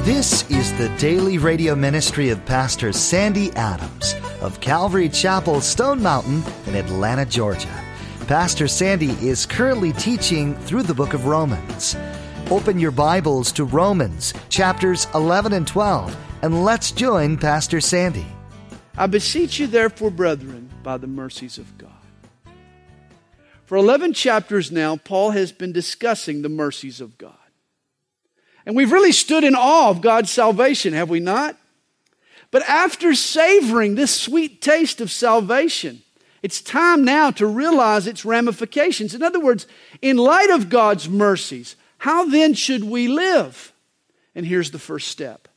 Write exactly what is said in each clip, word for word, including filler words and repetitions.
This is the daily radio ministry of Pastor Sandy Adams of Calvary Chapel, Stone Mountain in Atlanta, Georgia. Pastor Sandy is currently teaching through the book of Romans. Open your Bibles to Romans chapters eleven and twelve, and let's join Pastor Sandy. I beseech you, therefore, brethren, by the mercies of God. For eleven chapters now, Paul has been discussing the mercies of God. And we've really stood in awe of God's salvation, have we not? But after savoring this sweet taste of salvation, it's time now to realize its ramifications. In other words, in light of God's mercies, how then should we live? And here's the first step.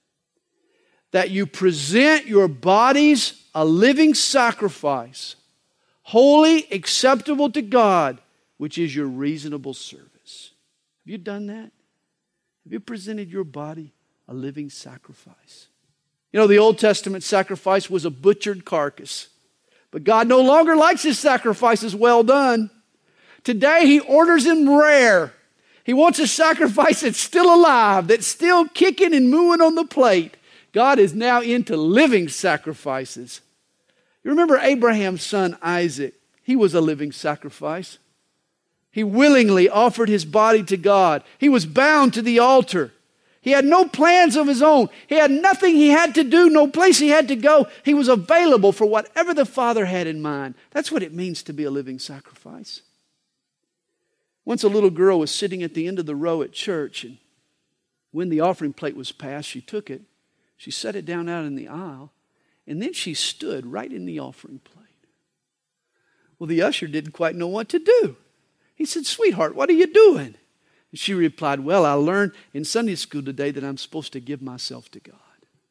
That you present your bodies a living sacrifice, holy, acceptable to God, which is your reasonable service. Have you done that? Have you presented your body a living sacrifice? You know, the Old Testament sacrifice was a butchered carcass. But God no longer likes His sacrifices well done. Today He orders them rare. He wants a sacrifice that's still alive, that's still kicking and mooing on the plate. God is now into living sacrifices. You remember Abraham's son Isaac? He was a living sacrifice. He willingly offered his body to God. He was bound to the altar. He had no plans of his own. He had nothing he had to do, no place he had to go. He was available for whatever the Father had in mind. That's what it means to be a living sacrifice. Once a little girl was sitting at the end of the row at church, and when the offering plate was passed, she took it, she set it down out in the aisle, and then she stood right in the offering plate. Well, the usher didn't quite know what to do. He said, "Sweetheart, what are you doing?" And she replied, "Well, I learned in Sunday school today that I'm supposed to give myself to God."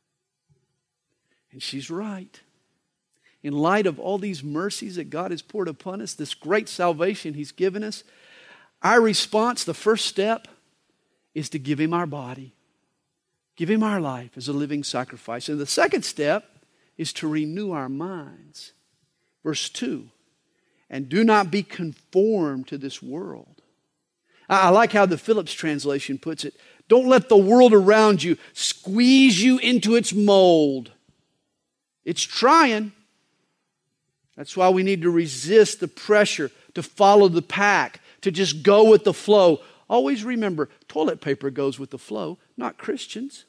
And she's right. In light of all these mercies that God has poured upon us, this great salvation He's given us, our response, the first step, is to give Him our body. Give Him our life as a living sacrifice. And the second step is to renew our minds. Verse two. And do not be conformed to this world. I like how the Phillips translation puts it. Don't let the world around you squeeze you into its mold. It's trying. That's why we need to resist the pressure to follow the pack, to just go with the flow. Always remember, toilet paper goes with the flow, not Christians.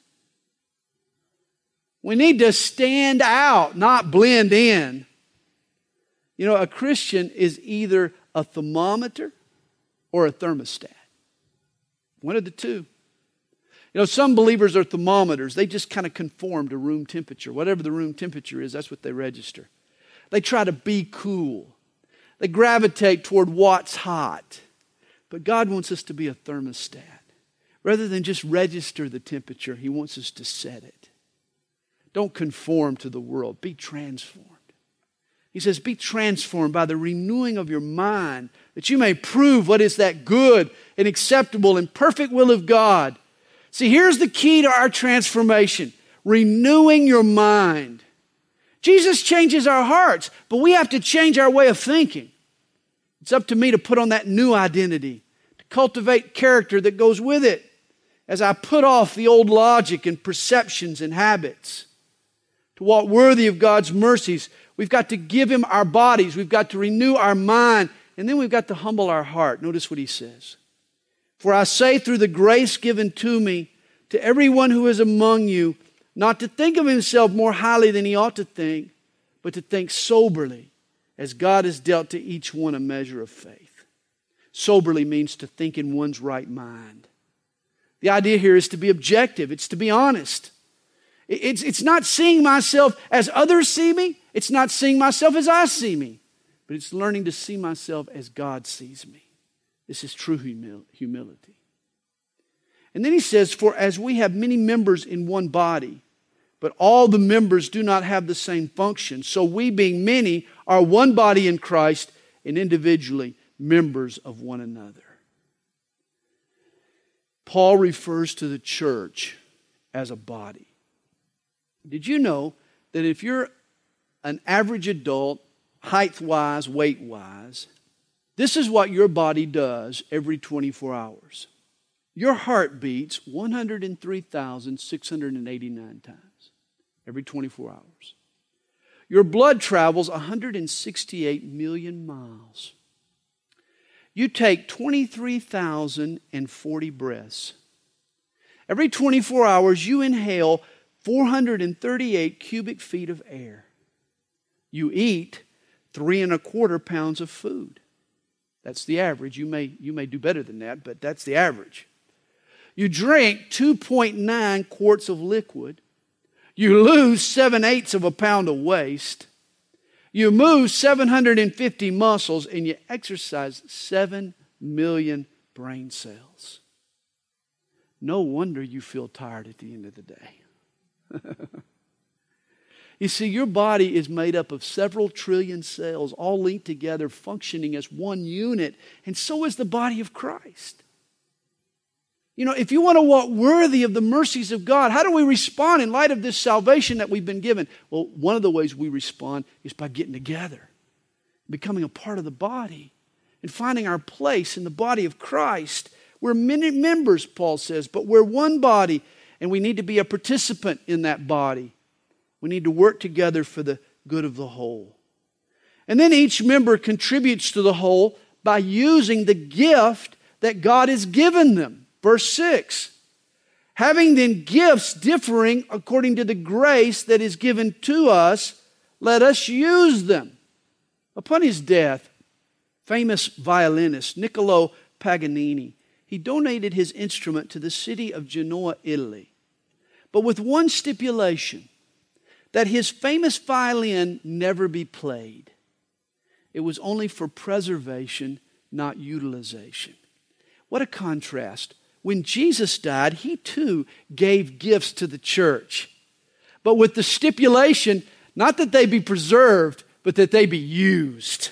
We need to stand out, not blend in. You know, a Christian is either a thermometer or a thermostat. One of the two. You know, some believers are thermometers. They just kind of conform to room temperature. Whatever the room temperature is, that's what they register. They try to be cool. They gravitate toward what's hot. But God wants us to be a thermostat. Rather than just register the temperature, He wants us to set it. Don't conform to the world. Be transformed. He says, be transformed by the renewing of your mind, that you may prove what is that good and acceptable and perfect will of God. See, here's the key to our transformation. Renewing your mind. Jesus changes our hearts, but we have to change our way of thinking. It's up to me to put on that new identity, to cultivate character that goes with it as I put off the old logic and perceptions and habits. To walk worthy of God's mercies, we've got to give Him our bodies. We've got to renew our mind. And then we've got to humble our heart. Notice what he says. For I say through the grace given to me, to everyone who is among you, not to think of himself more highly than he ought to think, but to think soberly, as God has dealt to each one a measure of faith. Soberly means to think in one's right mind. The idea here is to be objective. It's to be honest. It's, it's not seeing myself as others see me. It's not seeing myself as I see me. But it's learning to see myself as God sees me. This is true humil- humility. And then he says, for as we have many members in one body, but all the members do not have the same function, so we being many are one body in Christ and individually members of one another. Paul refers to the church as a body. Did you know that if you're an average adult, height-wise, weight-wise, this is what your body does every twenty-four hours. Your heart beats one hundred three thousand six hundred eighty-nine times every twenty-four hours. Your blood travels one hundred sixty-eight million miles. You take twenty-three thousand forty breaths. Every twenty-four hours, you inhale four hundred thirty-eight cubic feet of air. You eat three and a quarter pounds of food. That's the average. You may, you may do better than that, but that's the average. You drink two point nine quarts of liquid. You lose seven-eighths of a pound of waste. You move seven hundred fifty muscles, and you exercise seven million brain cells. No wonder you feel tired at the end of the day. You see, your body is made up of several trillion cells, all linked together, functioning as one unit, and so is the body of Christ. You know, if you want to walk worthy of the mercies of God, how do we respond in light of this salvation that we've been given? Well, one of the ways we respond is by getting together, becoming a part of the body, and finding our place in the body of Christ. We're many members, Paul says, but we're one body, and we need to be a participant in that body. We need to work together for the good of the whole. And then each member contributes to the whole by using the gift that God has given them. Verse six, having then gifts differing according to the grace that is given to us, let us use them. Upon his death, famous violinist Niccolo Paganini, he donated his instrument to the city of Genoa, Italy, but with one stipulation, that his famous violin never be played. It was only for preservation, not utilization. What a contrast. When Jesus died, He too gave gifts to the church, but with the stipulation, not that they be preserved, but that they be used.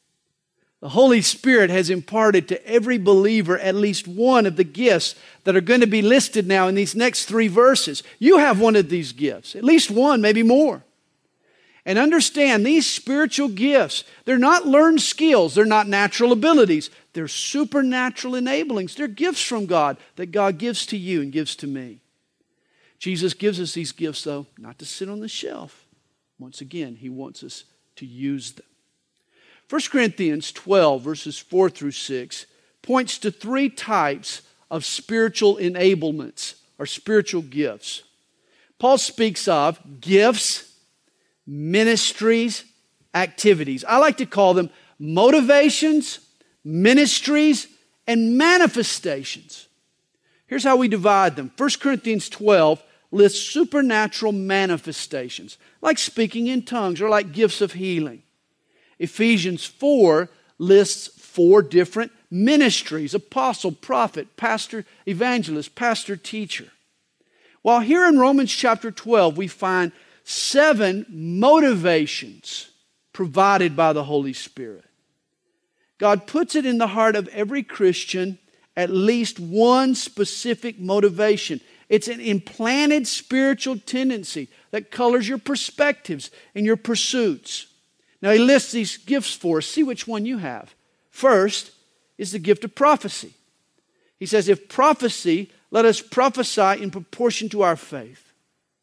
The Holy Spirit has imparted to every believer at least one of the gifts that are going to be listed now in these next three verses. You have one of these gifts, at least one, maybe more. And understand, these spiritual gifts, they're not learned skills, they're not natural abilities, they're supernatural enablings. They're gifts from God that God gives to you and gives to me. Jesus gives us these gifts, though, not to sit on the shelf. Once again, He wants us to use them. First Corinthians twelve, verses four through six, points to three types of spiritual enablements or spiritual gifts. Paul speaks of gifts, ministries, activities. I like to call them motivations, ministries, and manifestations. Here's how we divide them. First Corinthians twelve lists supernatural manifestations, like speaking in tongues or like gifts of healing. Ephesians four lists four different ministries: apostle, prophet, pastor, evangelist, pastor, teacher. While here in Romans chapter twelve we find seven motivations provided by the Holy Spirit. God puts it in the heart of every Christian at least one specific motivation. It's an implanted spiritual tendency that colors your perspectives and your pursuits. Now, he lists these gifts for us. See which one you have. First is the gift of prophecy. He says, if prophecy, let us prophesy in proportion to our faith.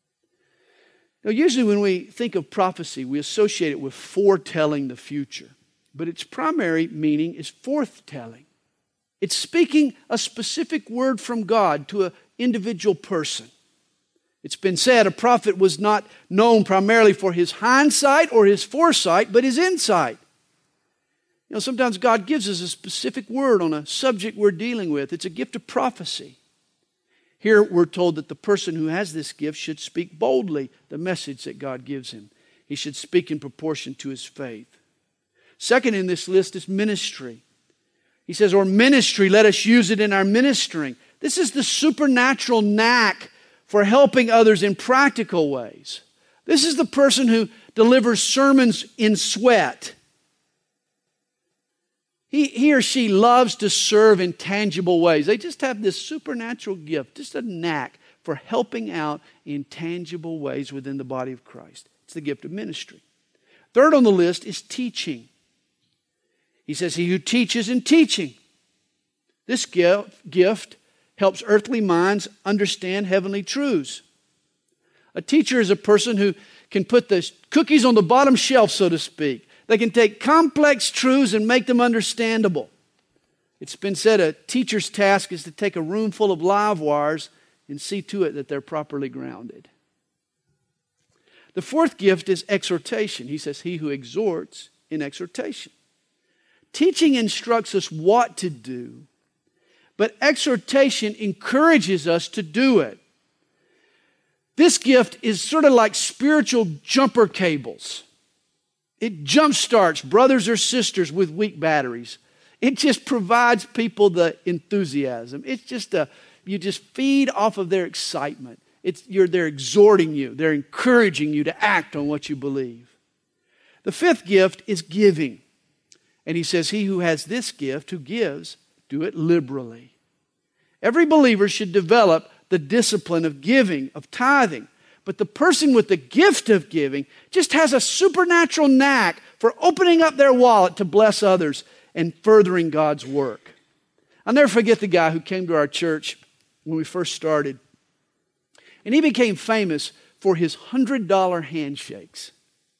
Now, usually when we think of prophecy, we associate it with foretelling the future. But its primary meaning is forthtelling. It's speaking a specific word from God to an individual person. It's been said a prophet was not known primarily for his hindsight or his foresight, but his insight. You know, sometimes God gives us a specific word on a subject we're dealing with. It's a gift of prophecy. Here we're told that the person who has this gift should speak boldly the message that God gives him. He should speak in proportion to his faith. Second in this list is ministry. He says, or ministry, let us use it in our ministering. This is the supernatural knack for helping others in practical ways. This is the person who delivers sermons in sweat. He, he or she loves to serve in tangible ways. They just have this supernatural gift, just a knack for helping out in tangible ways within the body of Christ. It's the gift of ministry. Third on the list is teaching. He says, he who teaches in teaching. This gift helps earthly minds understand heavenly truths. A teacher is a person who can put the cookies on the bottom shelf, so to speak. They can take complex truths and make them understandable. It's been said a teacher's task is to take a room full of live wires and see to it that they're properly grounded. The fourth gift is exhortation. He says, he who exhorts in exhortation. Teaching instructs us what to do, but exhortation encourages us to do it. This gift is sort of like spiritual jumper cables. It jumpstarts brothers or sisters with weak batteries. It just provides people the enthusiasm. It's just a, you just feed off of their excitement. It's, you're, they're exhorting you. They're encouraging you to act on what you believe. The fifth gift is giving. And he says, he who has this gift, who gives, do it liberally. Every believer should develop the discipline of giving, of tithing. But the person with the gift of giving just has a supernatural knack for opening up their wallet to bless others and furthering God's work. I'll never forget the guy who came to our church when we first started. And he became famous for his one hundred dollar handshakes.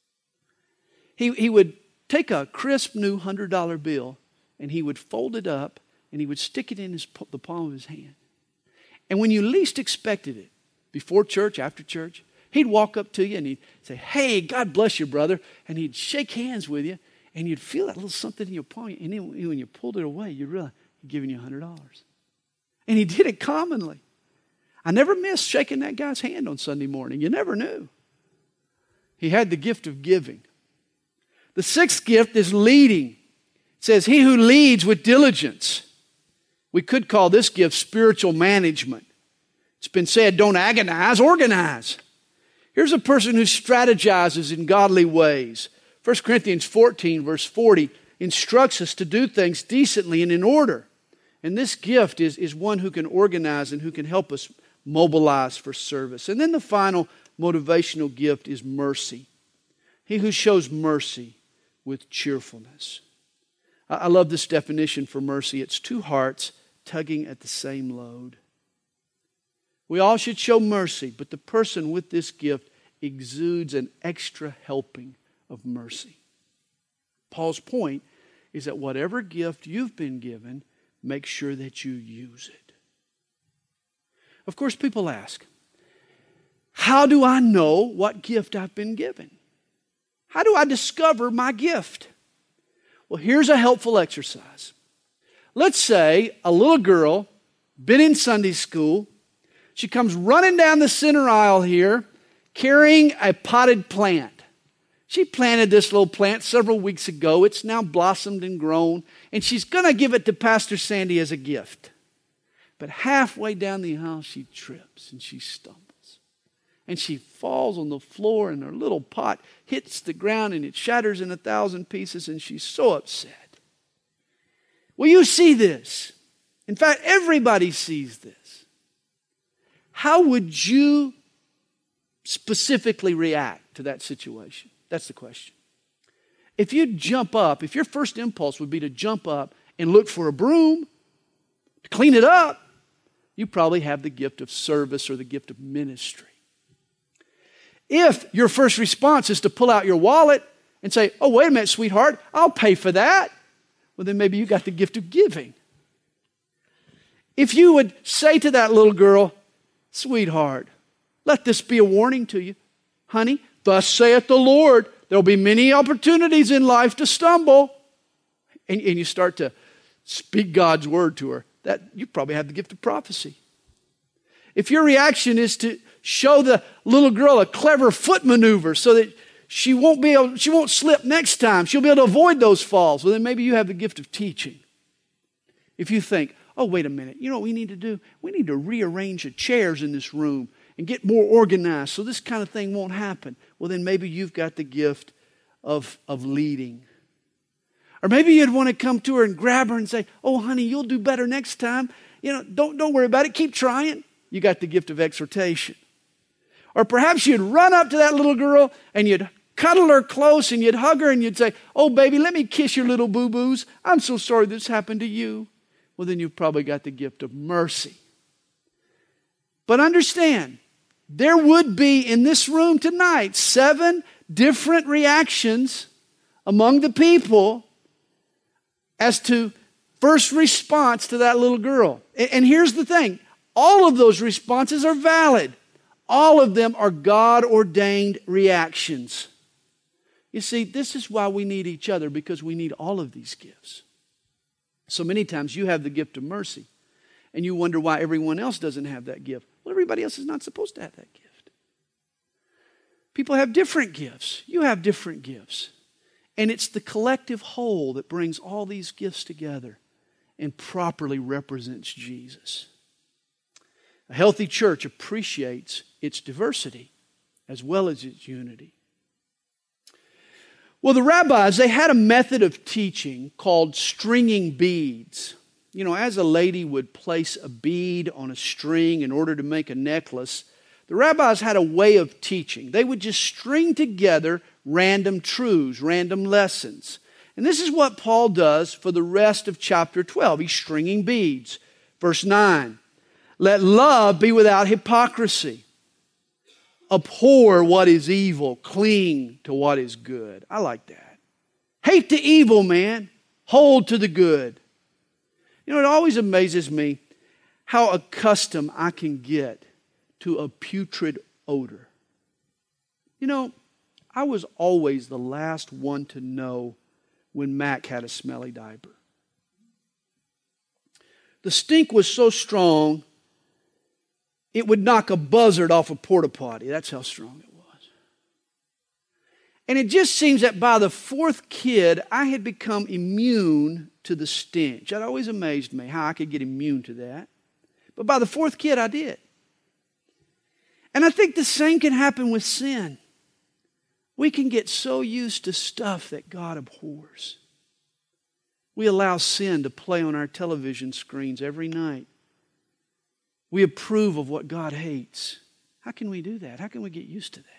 He, he would take a crisp new one hundred dollar bill and he would fold it up and he would stick it in his, the palm of his hand. And when you least expected it, before church, after church, he'd walk up to you and he'd say, hey, God bless you, brother. And he'd shake hands with you and you'd feel that little something in your palm. And then when you pulled it away, you'd realize he'd given you one hundred dollars. And he did it commonly. I never missed shaking that guy's hand on Sunday morning. You never knew. He had the gift of giving. The sixth gift is leading. It says, he who leads with diligence. We could call this gift spiritual management. It's been said, don't agonize, organize. Here's a person who strategizes in godly ways. First Corinthians fourteen, verse forty, instructs us to do things decently and in order. And this gift is, is one who can organize and who can help us mobilize for service. And then the final motivational gift is mercy. He who shows mercy with cheerfulness. I, I love this definition for mercy. It's two hearts tugging at the same load. We all should show mercy, but the person with this gift exudes an extra helping of mercy. Paul's point is that whatever gift you've been given, make sure that you use it. Of course, people ask, how do I know what gift I've been given? How do I discover my gift? Well, here's a helpful exercise. Let's say a little girl, been in Sunday school, she comes running down the center aisle here carrying a potted plant. She planted this little plant several weeks ago. It's now blossomed and grown, and she's going to give it to Pastor Sandy as a gift. But halfway down the aisle, she trips and she stumbles. And she falls on the floor, and her little pot hits the ground, and it shatters in a thousand pieces, and she's so upset. Well, you see this. In fact, everybody sees this. How would you specifically react to that situation? That's the question. If you jump up, if your first impulse would be to jump up and look for a broom to clean it up, you probably have the gift of service or the gift of ministry. If your first response is to pull out your wallet and say, oh, wait a minute, sweetheart, I'll pay for that, well, then maybe you got the gift of giving. If you would say to that little girl, sweetheart, let this be a warning to you. Honey, thus saith the Lord, there'll be many opportunities in life to stumble. And, and you start to speak God's word to her. That you probably have the gift of prophecy. If your reaction is to show the little girl a clever foot maneuver so that she won't be able, she won't slip next time, she'll be able to avoid those falls, well, then maybe you have the gift of teaching. If you think, oh, wait a minute, you know what we need to do? We need to rearrange the chairs in this room and get more organized so this kind of thing won't happen. Well, then maybe you've got the gift of, of leading. Or maybe you'd want to come to her and grab her and say, oh, honey, you'll do better next time. You know, don't, don't worry about it. Keep trying. You got the gift of exhortation. Or perhaps you'd run up to that little girl and you'd cuddle her close and you'd hug her and you'd say, oh, baby, let me kiss your little boo-boos. I'm so sorry this happened to you. Well, then you've probably got the gift of mercy. But understand, there would be in this room tonight seven different reactions among the people as to first response to that little girl. And here's the thing. All of those responses are valid. All of them are God-ordained reactions. You see, this is why we need each other, because we need all of these gifts. So many times you have the gift of mercy, and you wonder why everyone else doesn't have that gift. Well, everybody else is not supposed to have that gift. People have different gifts. You have different gifts. And it's the collective whole that brings all these gifts together and properly represents Jesus. A healthy church appreciates its diversity as well as its unity. Well, the rabbis, they had a method of teaching called stringing beads. You know, as a lady would place a bead on a string in order to make a necklace, the rabbis had a way of teaching. They would just string together random truths, random lessons. And this is what Paul does for the rest of chapter twelve. He's stringing beads. Verse nine, let love be without hypocrisy. Abhor what is evil. Cling to what is good. I like that. Hate the evil, man. Hold to the good. You know, it always amazes me how accustomed I can get to a putrid odor. You know, I was always the last one to know when Mac had a smelly diaper. The stink was so strong, it would knock a buzzard off a porta potty. That's how strong it was. And it just seems that by the fourth kid, I had become immune to the stench. That always amazed me, how I could get immune to that. But by the fourth kid, I did. And I think the same can happen with sin. We can get so used to stuff that God abhors. We allow sin to play on our television screens every night. We approve of what God hates. How can we do that? How can we get used to that?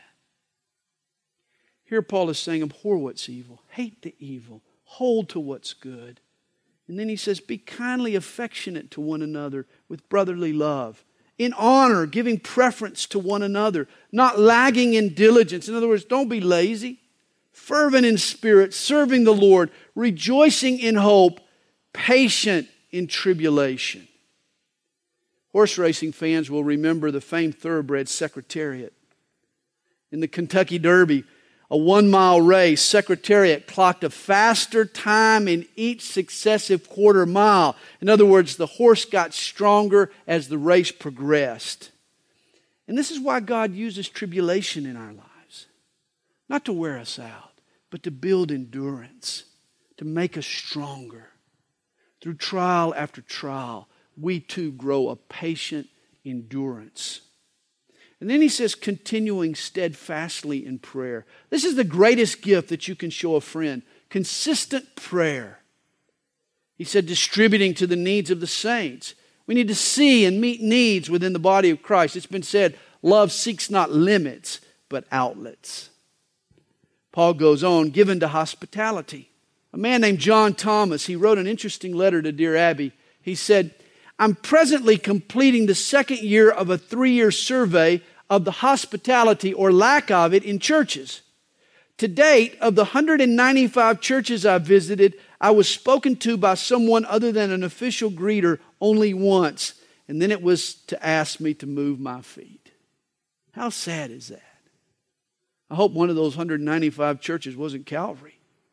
Here Paul is saying, abhor what's evil. Hate the evil. Hold to what's good. And then he says, be kindly affectionate to one another with brotherly love. In honor, giving preference to one another. Not lagging in diligence. In other words, don't be lazy. Fervent in spirit, serving the Lord. Rejoicing in hope. Patient in tribulation. Horse racing fans will remember the famed thoroughbred Secretariat. In the Kentucky Derby, a one-mile race, Secretariat clocked a faster time in each successive quarter mile. In other words, the horse got stronger as the race progressed. And this is why God uses tribulation in our lives. Not to wear us out, but to build endurance, to make us stronger. Through trial after trial, we too grow a patient endurance. And then he says, continuing steadfastly in prayer. This is the greatest gift that you can show a friend. Consistent prayer. He said, distributing to the needs of the saints. We need to see and meet needs within the body of Christ. It's been said, love seeks not limits, but outlets. Paul goes on, given to hospitality. A man named John Thomas, he wrote an interesting letter to Dear Abby. He said, I'm presently completing the second year of a three-year survey of the hospitality or lack of it in churches. To date, of the one hundred ninety-five churches I've visited, I was spoken to by someone other than an official greeter only once, and then it was to ask me to move my feet. How sad is that? I hope one of those one hundred ninety-five churches wasn't Calvary.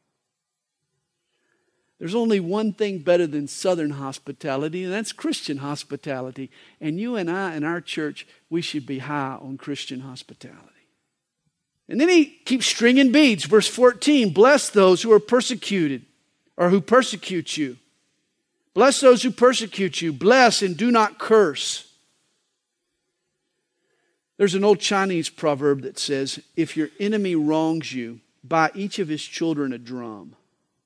There's only one thing better than Southern hospitality, and that's Christian hospitality. And you and I in our church, we should be high on Christian hospitality. And then he keeps stringing beads. Verse fourteen, bless those who are persecuted or who persecute you. Bless those who persecute you. Bless and do not curse. There's an old Chinese proverb that says, if your enemy wrongs you, buy each of his children a drum.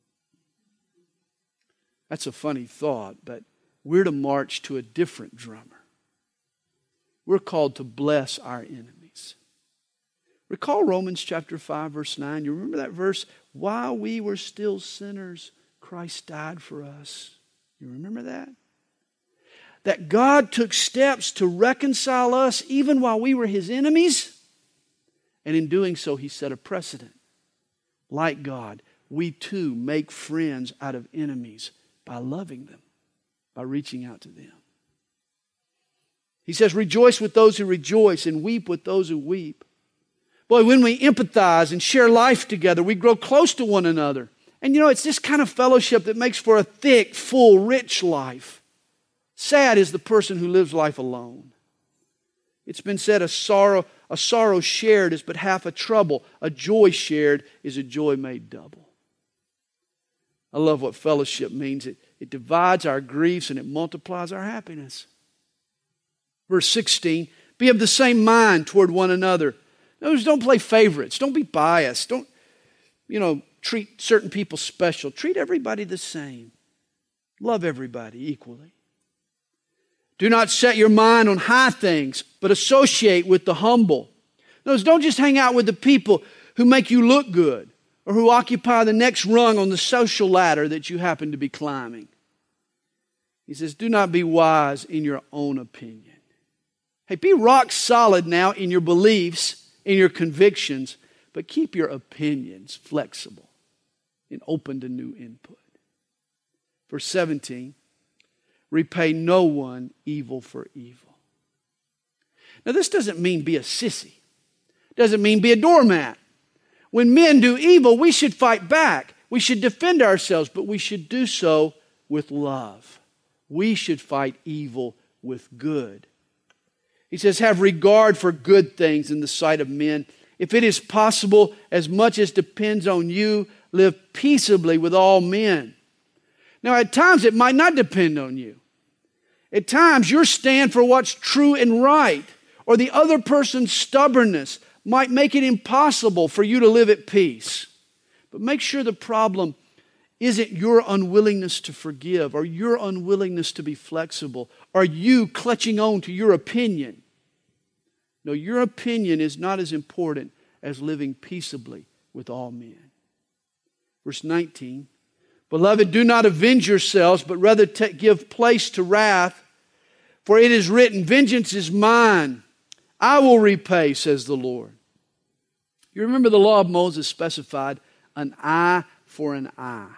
That's a funny thought, but we're to march to a different drummer. We're called to bless our enemies. Recall Romans chapter five, verse nine. You remember that verse? While we were still sinners, Christ died for us. You remember that? that God took steps to reconcile us even while we were His enemies. And in doing so, He set a precedent. Like God, we too make friends out of enemies by loving them, by reaching out to them. He says, rejoice with those who rejoice and weep with those who weep. Boy, when we empathize and share life together, we grow close to one another. And you know, it's this kind of fellowship that makes for a thick, full, rich life. Sad is the person who lives life alone. It's been said, a sorrow, a sorrow shared is but half a trouble. A joy shared is a joy made double. I love what fellowship means. It, it divides our griefs and it multiplies our happiness. Verse sixteen, be of the same mind toward one another. Notice, don't play favorites. Don't be biased. Don't, you know, treat certain people special. Treat everybody the same. Love everybody equally. Do not set your mind on high things, but associate with the humble. Notice, don't just hang out with the people who make you look good or who occupy the next rung on the social ladder that you happen to be climbing. He says, do not be wise in your own opinion. Hey, be rock solid now in your beliefs, in your convictions, but keep your opinions flexible and open to new input. Verse seventeen, repay no one evil for evil. Now, this doesn't mean be a sissy. It doesn't mean be a doormat. When men do evil, we should fight back. We should defend ourselves, but we should do so with love. We should fight evil with good. He says, have regard for good things in the sight of men. If it is possible, as much as depends on you, live peaceably with all men. Now, at times it might not depend on you. At times your stand for what's true and right, or the other person's stubbornness might make it impossible for you to live at peace. But make sure the problem isn't your unwillingness to forgive or your unwillingness to be flexible or you clutching on to your opinion. No, your opinion is not as important as living peaceably with all men. Verse nineteen, beloved, do not avenge yourselves, but rather t- give place to wrath. For it is written, vengeance is mine. I will repay, says the Lord. You remember the law of Moses specified an eye for an eye.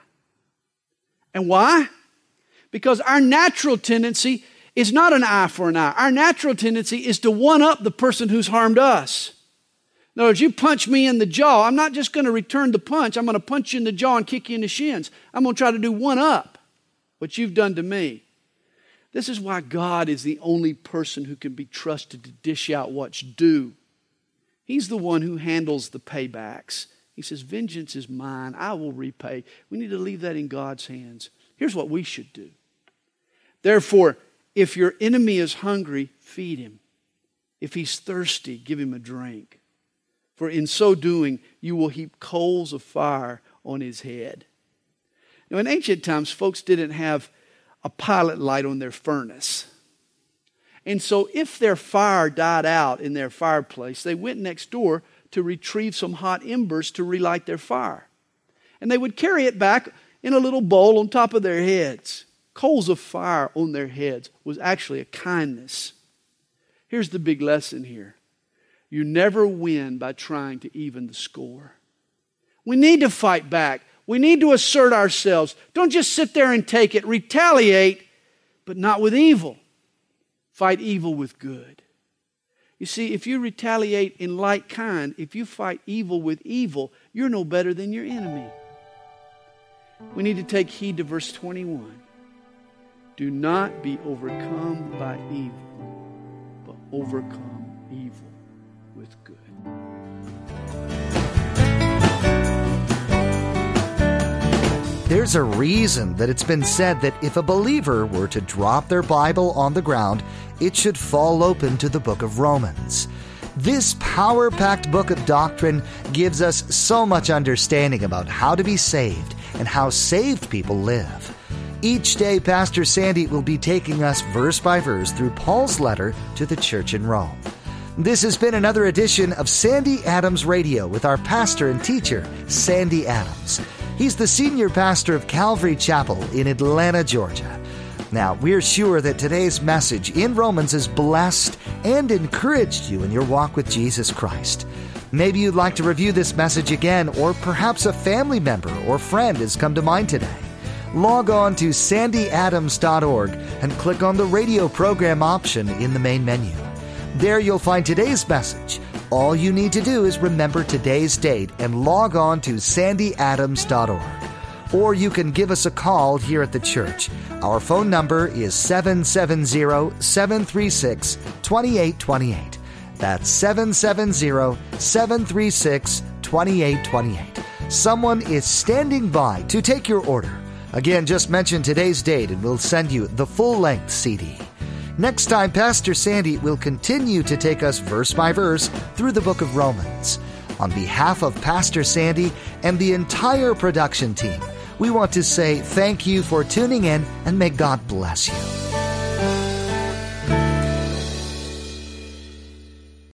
And why? Because our natural tendency is not an eye for an eye. Our natural tendency is to one-up the person who's harmed us. In other words, you punch me in the jaw, I'm not just going to return the punch. I'm going to punch you in the jaw and kick you in the shins. I'm going to try to do one-up what you've done to me. This is why God is the only person who can be trusted to dish out what's due. He's the one who handles the paybacks. He says, vengeance is mine. I will repay. We need to leave that in God's hands. Here's what we should do. Therefore, if your enemy is hungry, feed him. If he's thirsty, give him a drink. For in so doing, you will heap coals of fire on his head. Now, in ancient times, folks didn't have a pilot light on their furnace. And so if their fire died out in their fireplace, they went next door to retrieve some hot embers to relight their fire. And they would carry it back in a little bowl on top of their heads. Coals of fire on their heads was actually a kindness. Here's the big lesson here. You never win by trying to even the score. We need to fight back. We need to assert ourselves. Don't just sit there and take it. Retaliate, but not with evil. Fight evil with good. You see, if you retaliate in like kind, if you fight evil with evil, you're no better than your enemy. We need to take heed to verse twenty-one. Do not be overcome by evil, but overcome evil with good. There's a reason that it's been said that if a believer were to drop their Bible on the ground, it should fall open to the book of Romans. This power-packed book of doctrine gives us so much understanding about how to be saved and how saved people live. Each day, Pastor Sandy will be taking us verse by verse through Paul's letter to the church in Rome. This has been another edition of Sandy Adams Radio with our pastor and teacher, Sandy Adams. He's the senior pastor of Calvary Chapel in Atlanta, Georgia. Now, we're sure that today's message in Romans has blessed and encouraged you in your walk with Jesus Christ. Maybe you'd like to review this message again, or perhaps a family member or friend has come to mind today. Log on to sandy adams dot org and click on the radio program option in the main menu. There you'll find today's message. All you need to do is remember today's date and log on to sandy adams dot org. Or you can give us a call here at the church. Our phone number is seven seven zero, seven three six, two eight two eight. That's seven seven zero, seven three six, two eight two eight. Someone is standing by to take your order. Again, just mention today's date and we'll send you the full-length C D. Next time, Pastor Sandy will continue to take us verse by verse through the book of Romans. On behalf of Pastor Sandy and the entire production team, we want to say thank you for tuning in and may God bless you.